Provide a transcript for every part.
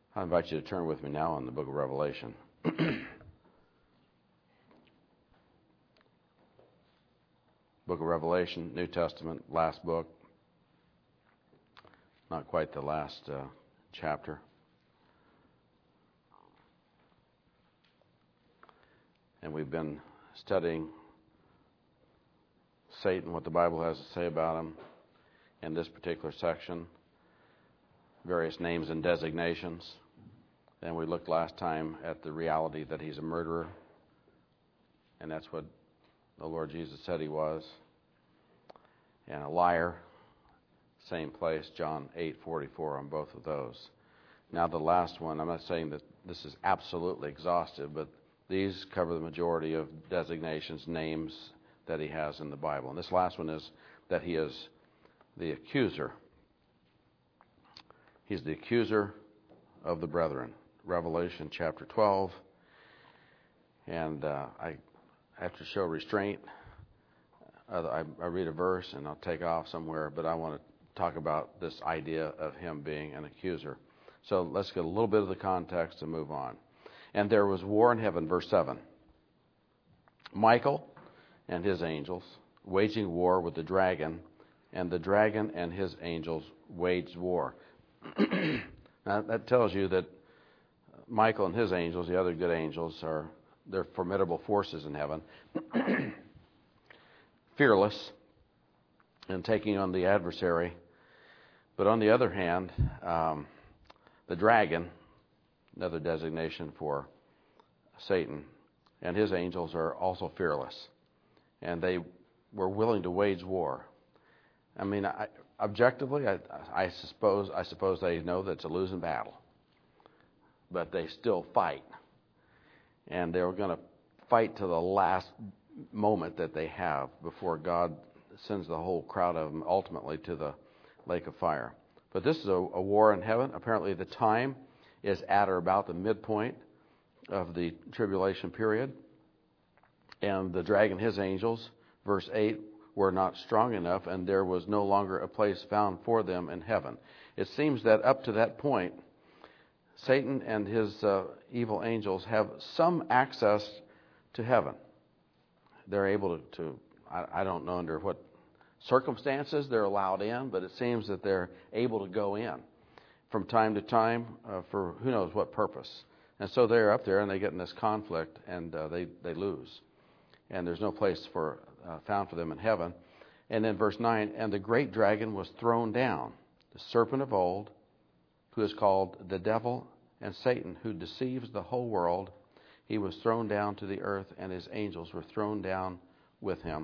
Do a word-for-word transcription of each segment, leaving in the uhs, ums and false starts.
I invite you to turn with me now on the book of Revelation. Book of Revelation, New Testament, last book. Not quite the last uh, chapter. And we've been studying Satan, what the Bible has to say about him in this particular section, various names and designations. And we looked last time at the reality that he's a murderer, and that's what the Lord Jesus said he was, and a liar, same place, John eight forty-four on both of those. Now the last one, I'm not saying that this is absolutely exhaustive, but these cover the majority of designations, names that he has in the Bible. And this last one is that he is the accuser. He's the accuser of the brethren. Revelation chapter twelve. And uh, I have to show restraint. Uh, I, I read a verse and I'll take off somewhere, but I want to talk about this idea of him being an accuser. So let's get a little bit of the context and move on. And there was war in heaven, verse seven. Michael and his angels waging war with the dragon, and the dragon and his angels waged war. Now that tells you that Michael and his angels, the other good angels, are they're formidable forces in heaven, fearless in taking on the adversary. But on the other hand, um, the dragon, another designation for Satan, and his angels are also fearless, and they were willing to wage war. I mean, I, objectively, I, I suppose I suppose they know that it's a losing battle, but they still fight, and they're going to fight to the last moment that they have before God sends the whole crowd of them ultimately to the lake of fire. But this is a, a war in heaven. Apparently, the time is at or about the midpoint of the tribulation period, and the dragon, his angels, verse eight, were not strong enough, and there was no longer a place found for them in heaven. It seems that up to that point, Satan and his uh, evil angels have some access to heaven. They're able to, to I, I don't know under what circumstances they're allowed in, but it seems that they're able to go in from time to time uh, for who knows what purpose. And so they're up there and they get in this conflict, and uh, they, they lose. And there's no place for uh, found for them in heaven. And then verse nine, and the great dragon was thrown down, the serpent of old, who is called the devil and Satan, who deceives the whole world. He was thrown down to the earth, and his angels were thrown down with him.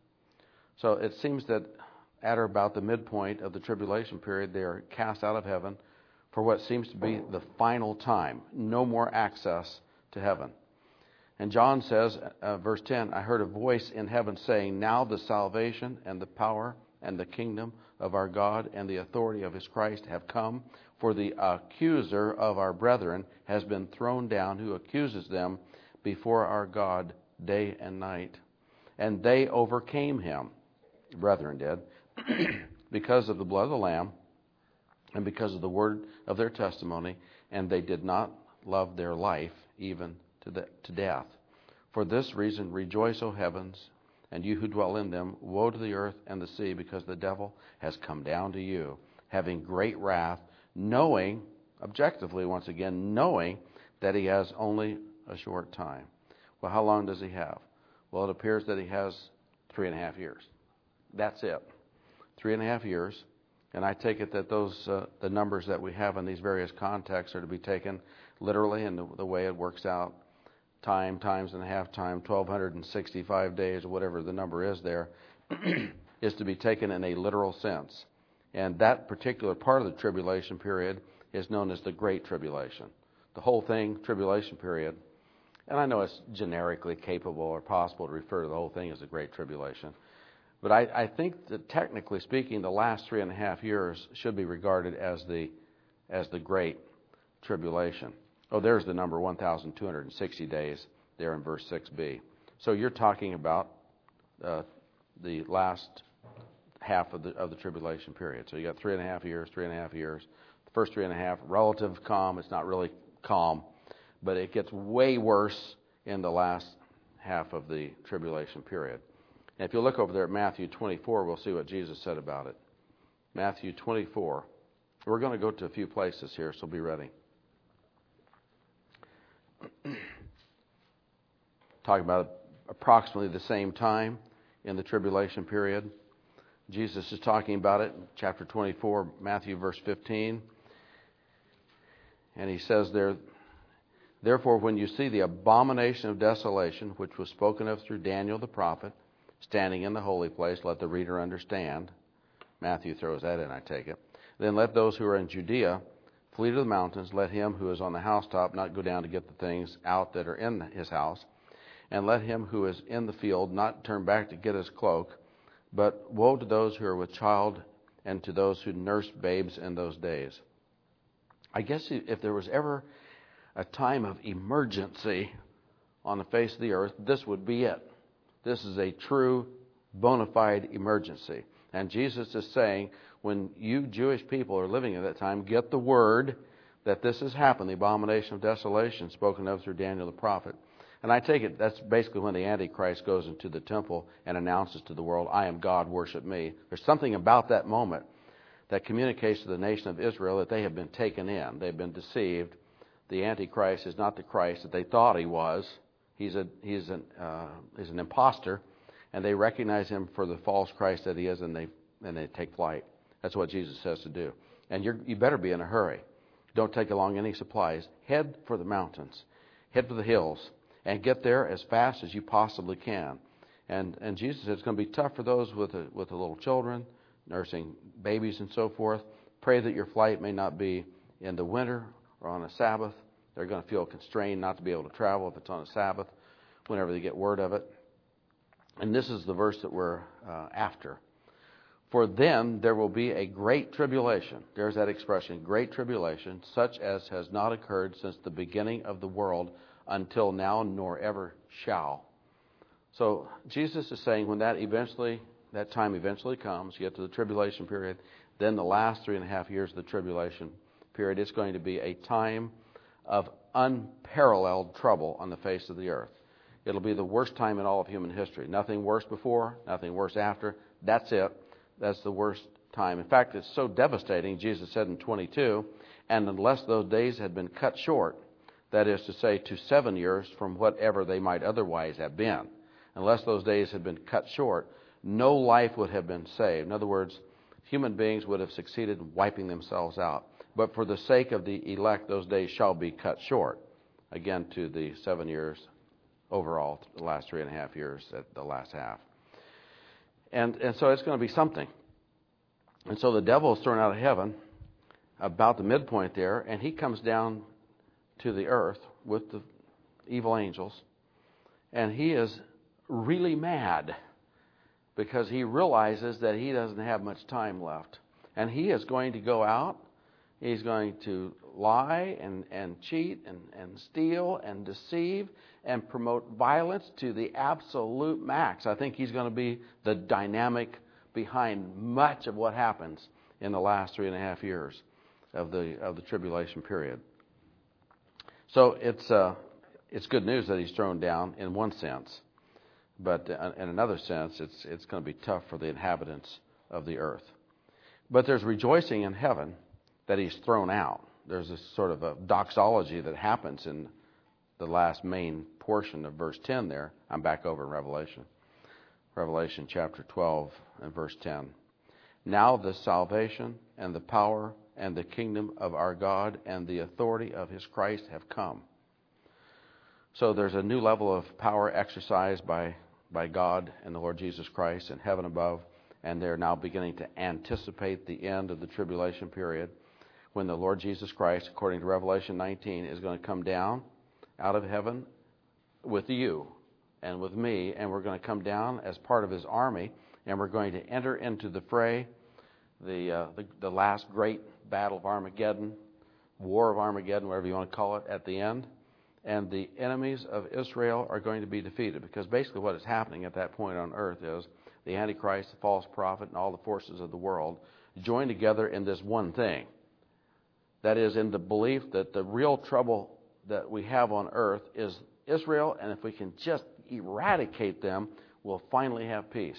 So it seems that at or about the midpoint of the tribulation period, they are cast out of heaven for what seems to be the final time. No more access to heaven. And John says, uh, verse ten, I heard a voice in heaven saying, now the salvation and the power and the kingdom of our God and the authority of his Christ have come, for the accuser of our brethren has been thrown down, who accuses them before our God day and night. And they overcame him, the brethren did, because of the blood of the Lamb and because of the word of their testimony, and they did not love their life even to, the, to death. For this reason rejoice, O heavens, and you who dwell in them. Woe to the earth and the sea, because the devil has come down to you, having great wrath, knowing, objectively once again, knowing that he has only a short time. Well, how long does he have? Well, it appears that he has three and a half years. That's it. Three and a half years. And I take it that those uh, the numbers that we have in these various contexts are to be taken literally, and the, the way it works out, time times and a half time, twelve sixty-five days, or whatever the number is there, is to be taken in a literal sense. And that particular part of the tribulation period is known as the Great Tribulation. The whole thing, tribulation period, and I know it's generically capable or possible to refer to the whole thing as the Great Tribulation, but I, I think that technically speaking, the last three and a half years should be regarded as the as the Great Tribulation. Oh, there's the number, one thousand two hundred sixty days there in verse six b. So you're talking about uh, the last half of the of the tribulation period. So you got three and a half years, three and a half years. The First three and a half, relative calm. It's not really calm, but it gets way worse in the last half of the tribulation period. And if you look over there at Matthew twenty-four, we'll see what Jesus said about it. Matthew twenty-four. We're going to go to a few places here, so be ready. Talking about approximately the same time in the tribulation period. Jesus is talking about it in chapter twenty-four, Matthew verse fifteen. And he says there, therefore, when you see the abomination of desolation, which was spoken of through Daniel the prophet, standing in the holy place, let the reader understand. Matthew throws that in, I take it. Then let those who are in Judea flee to the mountains. Let him who is on the housetop not go down to get the things out that are in his house. And let him who is in the field not turn back to get his cloak. But woe to those who are with child and to those who nurse babes in those days. I guess if there was ever a time of emergency on the face of the earth, this would be it. This is a true, bona fide emergency. And Jesus is saying, when you Jewish people are living at that time, get the word that this has happened, the abomination of desolation spoken of through Daniel the prophet. And I take it that's basically when the Antichrist goes into the temple and announces to the world, I am God, worship me. There's something about that moment that communicates to the nation of Israel that they have been taken in. They've been deceived. The Antichrist is not the Christ that they thought he was. He's a he's an uh, he's an imposter, and they recognize him for the false Christ that he is, and they and they take flight. That's what Jesus says to do. And you're, you better be in a hurry. Don't take along any supplies. Head for the mountains. Head for the hills. And get there as fast as you possibly can. And and Jesus said it's going to be tough for those with a, with the little children, nursing babies and so forth. Pray that your flight may not be in the winter or on a Sabbath. They're going to feel constrained not to be able to travel if it's on a Sabbath, whenever they get word of it. And this is the verse that we're uh, after. For then there will be a great tribulation. There's that expression, great tribulation, such as has not occurred since the beginning of the world until now, nor ever shall. So Jesus is saying when that eventually, that time eventually comes, you get to the tribulation period, then the last three and a half years of the tribulation period, it's going to be a time of unparalleled trouble on the face of the earth. It'll be the worst time in all of human history. Nothing worse before, nothing worse after. That's it. That's the worst time. In fact, it's so devastating, Jesus said in twenty-two, and unless those days had been cut short, that is to say, to seven years from whatever they might otherwise have been, unless those days had been cut short, no life would have been saved. In other words, human beings would have succeeded in wiping themselves out. But for the sake of the elect, those days shall be cut short. Again, to the seven years overall, the last three and a half years at the last half. And and so it's going to be something. And so the devil is thrown out of heaven about the midpoint there, and he comes down to the earth with the evil angels, and he is really mad because he realizes that he doesn't have much time left. And he is going to go out, he's going to lie and, and cheat and, and steal and deceive and promote violence to the absolute max. I think he's going to be the dynamic behind much of what happens in the last three and a half years of the of the tribulation period. So it's uh, it's good news that he's thrown down in one sense, but in another sense, it's it's going to be tough for the inhabitants of the earth. But there's rejoicing in heaven that he's thrown out. There's this sort of a doxology that happens in the last main portion of verse ten there. I'm back over in Revelation. Revelation chapter twelve and verse ten. Now the salvation and the power and the kingdom of our God and the authority of his Christ have come. So there's a new level of power exercised by, by God and the Lord Jesus Christ in heaven above, and they're now beginning to anticipate the end of the tribulation period when the Lord Jesus Christ, according to Revelation nineteen, is going to come down out of heaven with you and with me, and we're going to come down as part of his army, and we're going to enter into the fray, the, uh, the the last great battle of Armageddon, war of Armageddon, whatever you want to call it, at the end. And the enemies of Israel are going to be defeated, because basically what is happening at that point on earth is the Antichrist, the false prophet, and all the forces of the world join together in this one thing. That is, in the belief that the real trouble that we have on earth is Israel, and if we can just eradicate them, we'll finally have peace.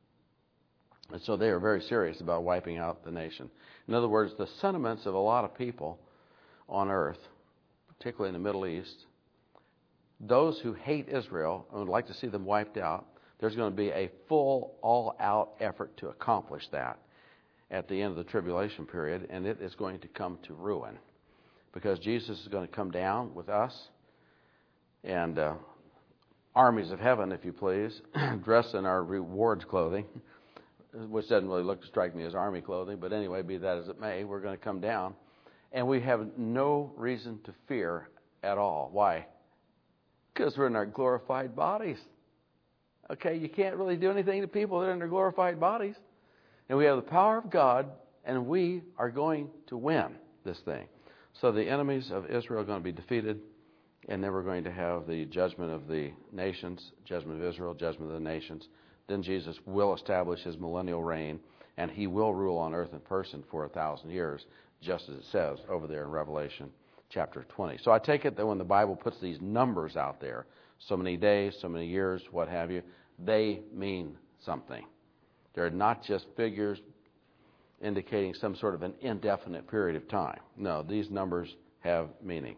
And so they are very serious about wiping out the nation. In other words, the sentiments of a lot of people on earth, particularly in the Middle East, those who hate Israel and would like to see them wiped out, there's going to be a full, all-out effort to accomplish that at the end of the tribulation period, and it is going to come to ruin. Because Jesus is going to come down with us and uh, armies of heaven, if you please, dressed in our rewards clothing, which doesn't really look to strike me as army clothing, but anyway, be that as it may, we're going to come down. And we have no reason to fear at all. Why? Because we're in our glorified bodies. Okay, you can't really do anything to people that are in their glorified bodies. And we have the power of God, and we are going to win this thing. So the enemies of Israel are going to be defeated, and then we're going to have the judgment of the nations, judgment of Israel, judgment of the nations. Then Jesus will establish his millennial reign, and he will rule on earth in person for a thousand years, just as it says over there in Revelation chapter twenty. So I take it that when the Bible puts these numbers out there, so many days, so many years, what have you, they mean something. They're not just figures indicating some sort of an indefinite period of time. No, these numbers have meaning.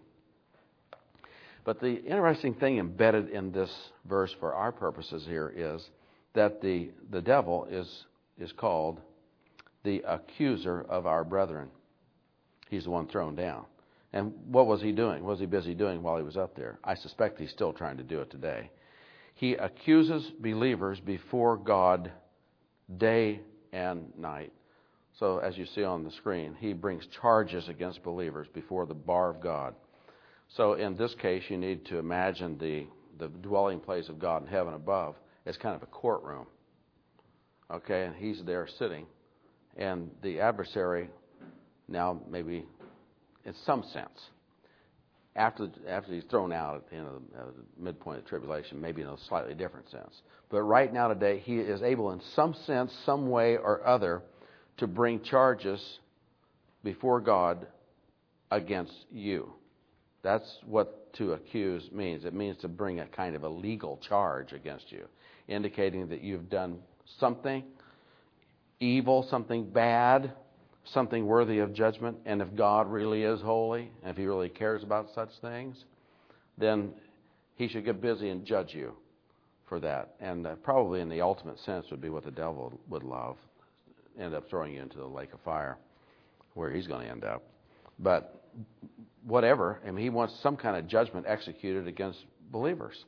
But the interesting thing embedded in this verse for our purposes here is that the, the devil is, is called the accuser of our brethren. He's the one thrown down. And what was he doing? What was he busy doing while he was up there? I suspect he's still trying to do it today. He accuses believers before God day and night. So as you see on the screen, he brings charges against believers before the bar of God. So in this case, you need to imagine the, the dwelling place of God in heaven above as kind of a courtroom. Okay, and he's there sitting. And the adversary, now maybe in some sense, after after he's thrown out at the end of the, uh, the midpoint of the tribulation, maybe in a slightly different sense. But right now today, he is able in some sense, some way or other, to bring charges before God against you. That's what to accuse means. It means to bring a kind of a legal charge against you, indicating that you've done something evil, something bad, something worthy of judgment. And if God really is holy, and if he really cares about such things, then he should get busy and judge you for that. And uh, probably in the ultimate sense would be what the devil would love, end up throwing you into the lake of fire, where he's going to end up. But whatever, I mean, he wants some kind of judgment executed against believers.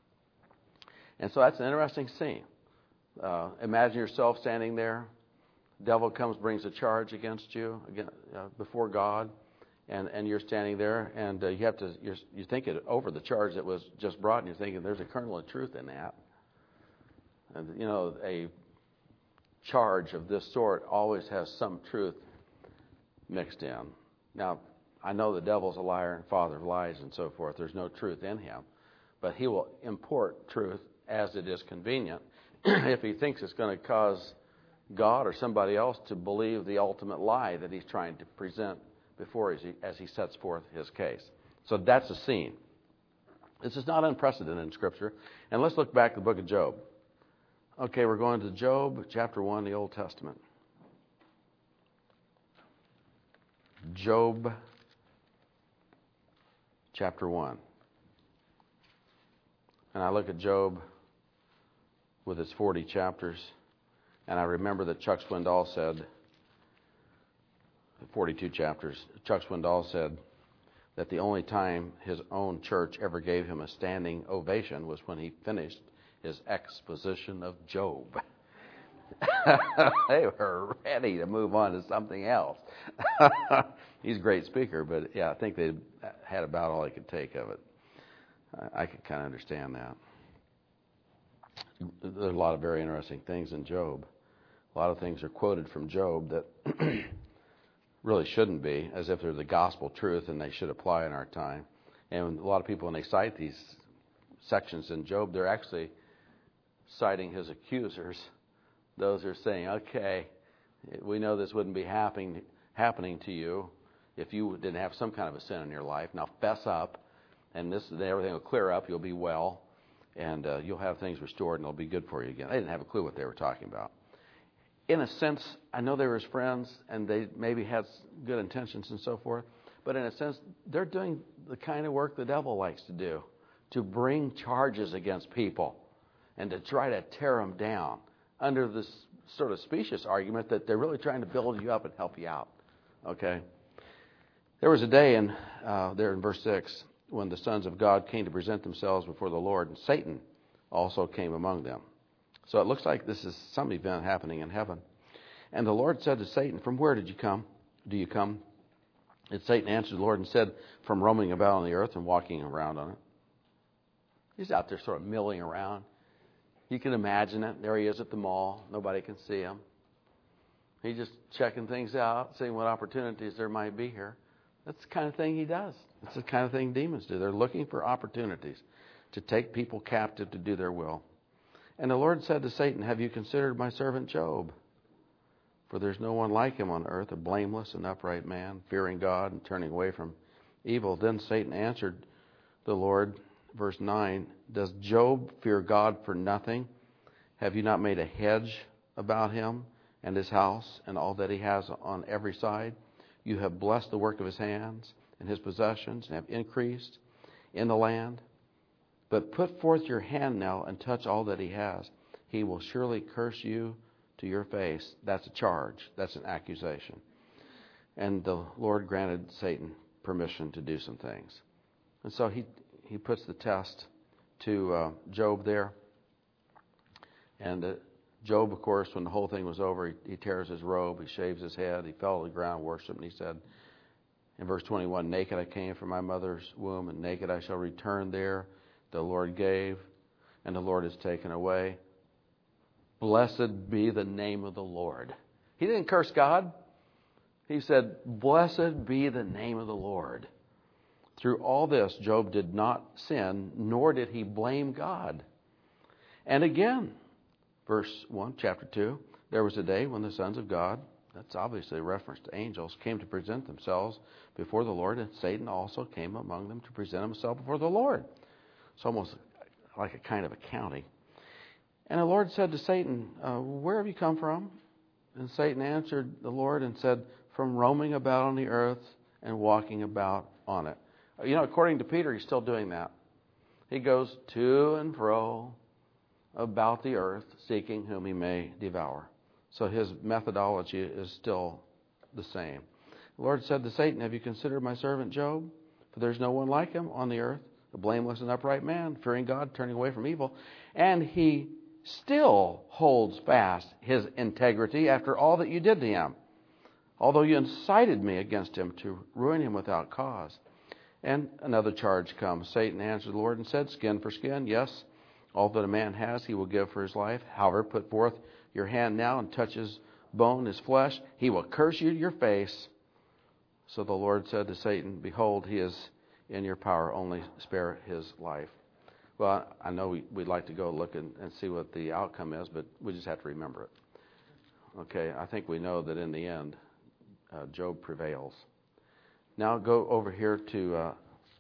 And so that's an interesting scene. Uh, imagine yourself standing there. Devil comes, brings a charge against you again, uh, before God, and, and you're standing there, and uh, you have to you're, you think it over the charge that was just brought, and you're thinking there's a kernel of truth in that. And you know, a charge of this sort always has some truth mixed in. Now, I know the devil's a liar and father of lies and so forth. There's no truth in him, but he will import truth as it is convenient if he thinks it's going to cause God or somebody else to believe the ultimate lie that he's trying to present before as he, as he sets forth his case. So that's a scene. This is not unprecedented in Scripture. And let's look back at the book of Job. Okay, we're going to Job chapter one, the Old Testament. Job chapter one. And I look at Job with its forty chapters. And I remember that Chuck Swindoll said, forty-two chapters, Chuck Swindoll said that the only time his own church ever gave him a standing ovation was when he finished his exposition of Job. They were ready to move on to something else. He's a great speaker, but yeah, I think they had about all they could take of it. I could kind of understand that. There's a lot of very interesting things in Job. A lot of things are quoted from Job that really shouldn't be, as if they're the gospel truth and they should apply in our time. And a lot of people, when they cite these sections in Job, they're actually citing his accusers. Those are saying, okay, we know this wouldn't be happening happening to you if you didn't have some kind of a sin in your life. Now fess up, and this everything will clear up. You'll be well, and uh, you'll have things restored, and it'll be good for you again. They didn't have a clue what they were talking about. In a sense, I know they were his friends, and they maybe had good intentions and so forth, but in a sense, they're doing the kind of work the devil likes to do, to bring charges against people and to try to tear them down under this sort of specious argument that they're really trying to build you up and help you out. Okay? There was a day in uh, there in verse six when the sons of God came to present themselves before the Lord, and Satan also came among them. So it looks like this is some event happening in heaven. And the Lord said to Satan, "From where did you come? Do you come?" And Satan answered the Lord and said, "From roaming about on the earth and walking around on it." He's out there sort of milling around. You can imagine it. There he is at the mall. Nobody can see him. He's just checking things out, seeing what opportunities there might be here. That's the kind of thing he does. That's the kind of thing demons do. They're looking for opportunities to take people captive to do their will. And the Lord said to Satan, "Have you considered my servant Job? For there's no one like him on earth, a blameless and upright man, fearing God and turning away from evil." Then Satan answered the Lord, verse nine, "Does Job fear God for nothing? Have you not made a hedge about him and his house and all that he has on every side? You have blessed the work of his hands, and his possessions and have increased in the land. But put forth your hand now and touch all that he has. He will surely curse you to your face." That's a charge. That's an accusation. And the Lord granted Satan permission to do some things. And so he, he puts the test to uh, Job there. And uh, Job, of course, when the whole thing was over, he, he tears his robe, he shaves his head, he fell to the ground, worshiped, and he said, in verse twenty-one, "Naked I came from my mother's womb, and naked I shall return there. The Lord gave, and the Lord has taken away. Blessed be the name of the Lord." He didn't curse God. He said, "Blessed be the name of the Lord." Through all this, Job did not sin, nor did he blame God. And again, verse one, chapter two, "There was a day when the sons of God," that's obviously a reference to angels, "came to present themselves before the Lord, and Satan also came among them to present himself before the Lord." It's almost like a kind of accounting. "And the Lord said to Satan, uh, where have you come from?" And Satan answered the Lord and said, "From roaming about on the earth and walking about on it." You know, according to Peter, he's still doing that. He goes to and fro about the earth, seeking whom he may devour. So his methodology is still the same. The Lord said to Satan, "Have you considered my servant Job? For there's no one like him on the earth, a blameless and upright man, fearing God, turning away from evil. And he still holds fast his integrity after all that you did to him, although you incited me against him to ruin him without cause." And another charge comes. Satan answered the Lord and said, "Skin for skin, yes, all that a man has he will give for his life. However, put forth your hand now and touch his bone, his flesh. He will curse you to your face." So the Lord said to Satan, "Behold, he is in your power, only spare his life." Well, I know we, we'd like to go look and, and see what the outcome is, but we just have to remember it. Okay, I think we know that in the end, uh, Job prevails. Now go over here to uh,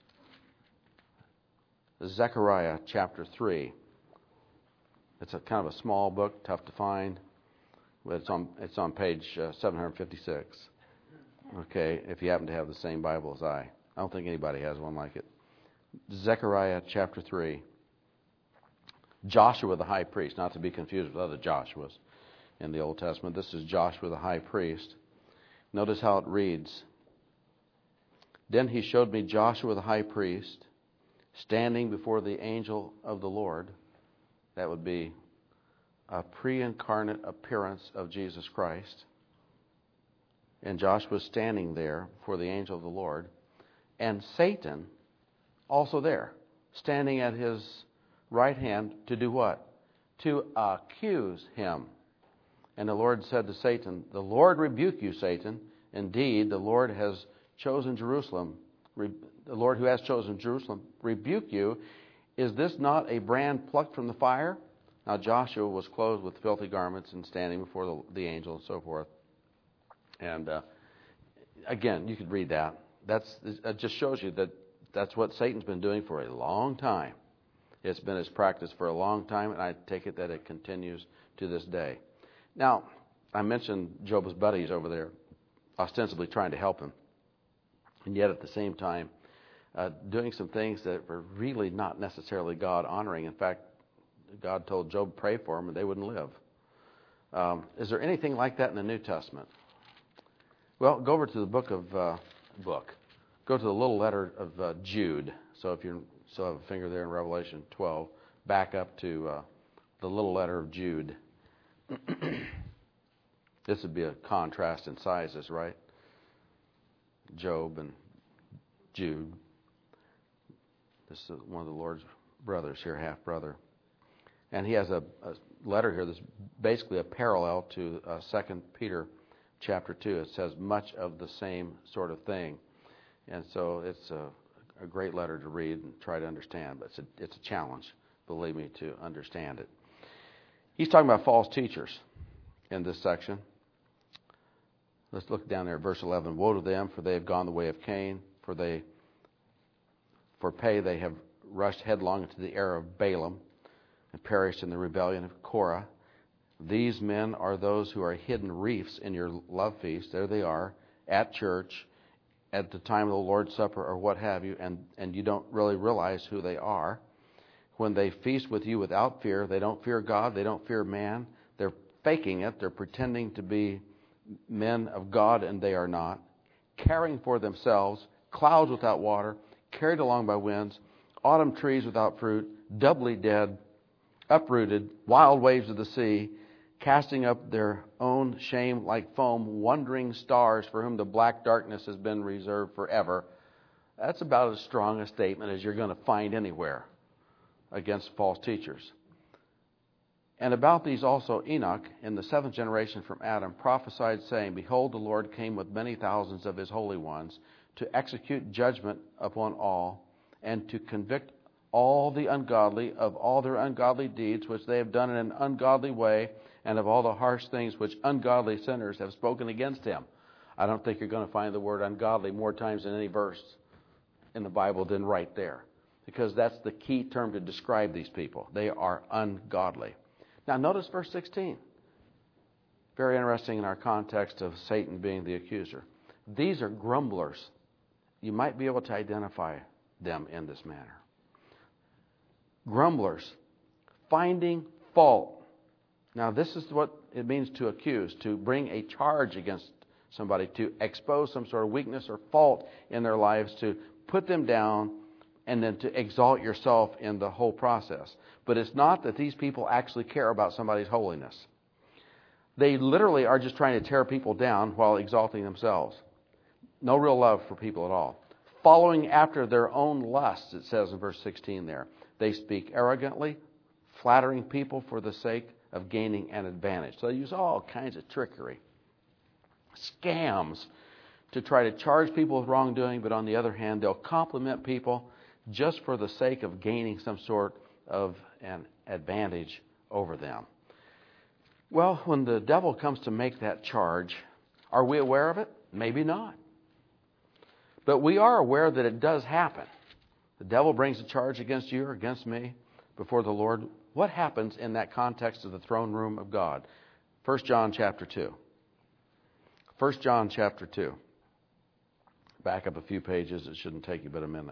Zechariah chapter three. It's a kind of a small book, tough to find, but it's on it's on page uh, seven fifty-six. Okay, if you happen to have the same Bible as I. I don't think anybody has one like it. Zechariah chapter three. Joshua the high priest, not to be confused with other Joshuas in the Old Testament. This is Joshua the high priest. Notice how it reads. "Then he showed me Joshua the high priest standing before the angel of the Lord." That would be a pre-incarnate appearance of Jesus Christ. And Joshua standing there before the angel of the Lord. And Satan also there, standing at his right hand to do what? To accuse him. And the Lord said to Satan, "The Lord rebuke you, Satan. Indeed, the Lord has chosen Jerusalem. Re- the Lord who has chosen Jerusalem rebuke you. Is this not a brand plucked from the fire?" Now Joshua was clothed with filthy garments and standing before the, the angel and so forth. And uh, again, you could read that. That's it just shows you that that's what Satan's been doing for a long time. It's been his practice for a long time, and I take it that it continues to this day. Now, I mentioned Job's buddies over there, ostensibly trying to help him, and yet at the same time, uh, doing some things that were really not necessarily God-honoring. In fact, God told Job pray for them, and they wouldn't live. Um, is there anything like that in the New Testament? Well, go over to the book of uh, book. Go to the little letter of uh, Jude. So if you still have a finger there in Revelation twelve, back up to uh, the little letter of Jude. This would be a contrast in sizes, right? Job and Jude. This is one of the Lord's brothers here, half brother. And he has a, a letter here that's basically a parallel to uh, Second Peter chapter two. It says much of the same sort of thing. And so it's a, a great letter to read and try to understand. But it's a, it's a challenge, believe me, to understand it. He's talking about false teachers in this section. Let's look down there at verse eleven. Woe to them, for they have gone the way of Cain. For they, for pay they have rushed headlong into the error of Balaam and perished in the rebellion of Korah. These men are those who are hidden reefs in your love feast. There they are, at church, at the time of the Lord's Supper or what have you, and, and you don't really realize who they are. When they feast with you without fear, they don't fear God, they don't fear man. They're faking it. They're pretending to be men of God, and they are not. Caring for themselves, clouds without water, carried along by winds, autumn trees without fruit, doubly dead, uprooted, wild waves of the sea, casting up their own shame like foam, wandering stars for whom the black darkness has been reserved forever. That's about as strong a statement as you're going to find anywhere against false teachers. And about these also Enoch, in the seventh generation from Adam, prophesied, saying, Behold, the Lord came with many thousands of his holy ones to execute judgment upon all and to convict all the ungodly of all their ungodly deeds which they have done in an ungodly way, and of all the harsh things which ungodly sinners have spoken against him. I don't think you're going to find the word ungodly more times in any verse in the Bible than right there, because that's the key term to describe these people. They are ungodly. Now notice verse sixteen. Very interesting in our context of Satan being the accuser. These are grumblers. You might be able to identify them in this manner. Grumblers, finding fault. Now this is what it means to accuse, to bring a charge against somebody, to expose some sort of weakness or fault in their lives, to put them down, and then to exalt yourself in the whole process. But it's not that these people actually care about somebody's holiness. They literally are just trying to tear people down while exalting themselves. No real love for people at all. Following after their own lusts, it says in verse sixteen there. They speak arrogantly, flattering people for the sake of gaining an advantage. So they use all kinds of trickery, scams, to try to charge people with wrongdoing, but on the other hand, they'll compliment people just for the sake of gaining some sort of an advantage over them. Well, when the devil comes to make that charge, are we aware of it? Maybe not. But we are aware that it does happen. The devil brings a charge against you or against me before the Lord. What happens in that context of the throne room of God? First John chapter two. First John chapter two. Back up a few pages. It shouldn't take you but a minute.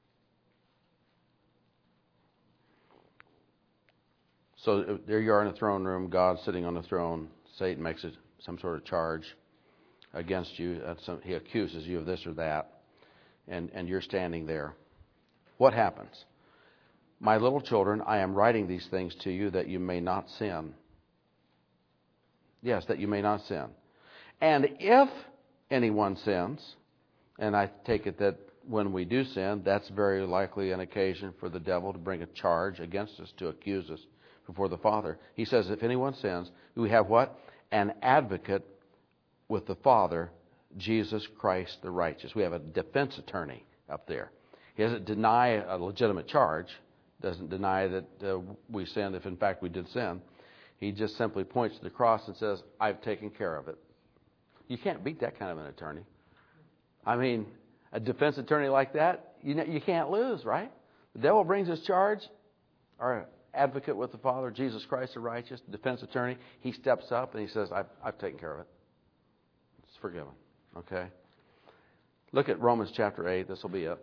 So there you are in the throne room. God's sitting on the throne. Satan makes it some sort of charge against you. Some, he accuses you of this or that. And, and you're standing there. What happens? My little children, I am writing these things to you that you may not sin. Yes, that you may not sin. And if anyone sins, and I take it that when we do sin, that's very likely an occasion for the devil to bring a charge against us, to accuse us before the Father. He says, if anyone sins, we have what? An advocate with the Father, Jesus Christ the righteous. We have a defense attorney up there. He doesn't deny a legitimate charge, doesn't deny that uh, we sinned if in fact we did sin. He just simply points to the cross and says, I've taken care of it. You can't beat that kind of an attorney. I mean, a defense attorney like that, you know, you can't lose, right? The devil brings his charge. Our advocate with the Father, Jesus Christ the righteous, defense attorney, he steps up and he says, I've, I've taken care of it. It's forgiven. Okay? Look at Romans chapter eight. This will be it.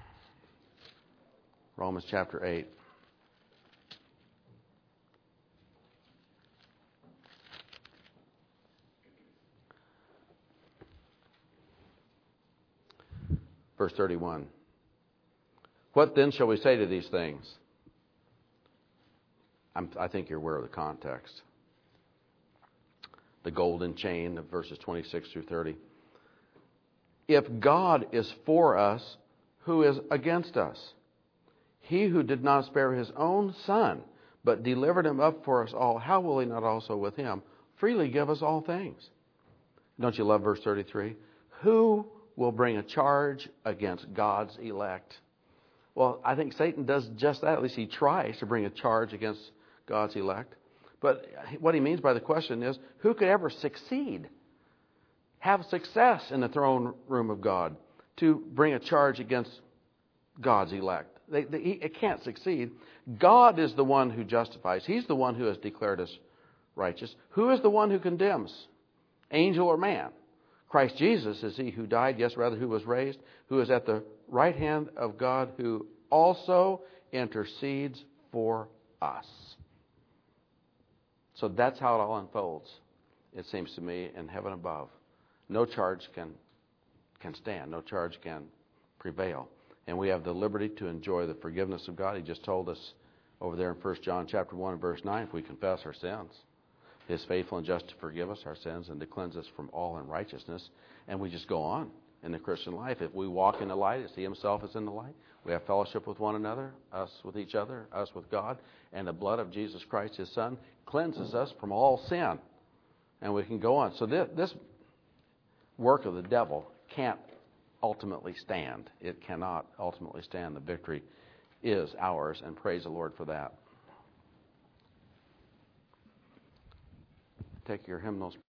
Romans chapter eight. Verse thirty-one. What then shall we say to these things? I'm, I think you're aware of the context. The golden chain of verses twenty-six through thirty. If God is for us, who is against us? He who did not spare his own son, but delivered him up for us all, how will he not also with him freely give us all things? Don't you love verse thirty-three? Who will bring a charge against God's elect? Well, I think Satan does just that. At least he tries to bring a charge against God's elect. But what he means by the question is, who could ever succeed, have success in the throne room of God to bring a charge against God's elect? They, they, it can't succeed. God is the one who justifies. He's the one who has declared us righteous. Who is the one who condemns? Angel or man? Christ Jesus is he who died, yes, rather, who was raised, who is at the right hand of God, who also intercedes for us. So that's how it all unfolds, it seems to me, in heaven above. No charge can can stand. No charge can prevail. And we have the liberty to enjoy the forgiveness of God. He just told us over there in First John chapter one and verse nine, if we confess our sins, He is faithful and just to forgive us our sins and to cleanse us from all unrighteousness. And we just go on in the Christian life. If we walk in the light as He Himself is in the light, we have fellowship with one another, us with each other, us with God, and the blood of Jesus Christ, His Son, cleanses us from all sin. And we can go on. So this, this work of the devil can't ultimately stand. It cannot ultimately stand. The victory is ours, and praise the Lord for that. Take your hymnals.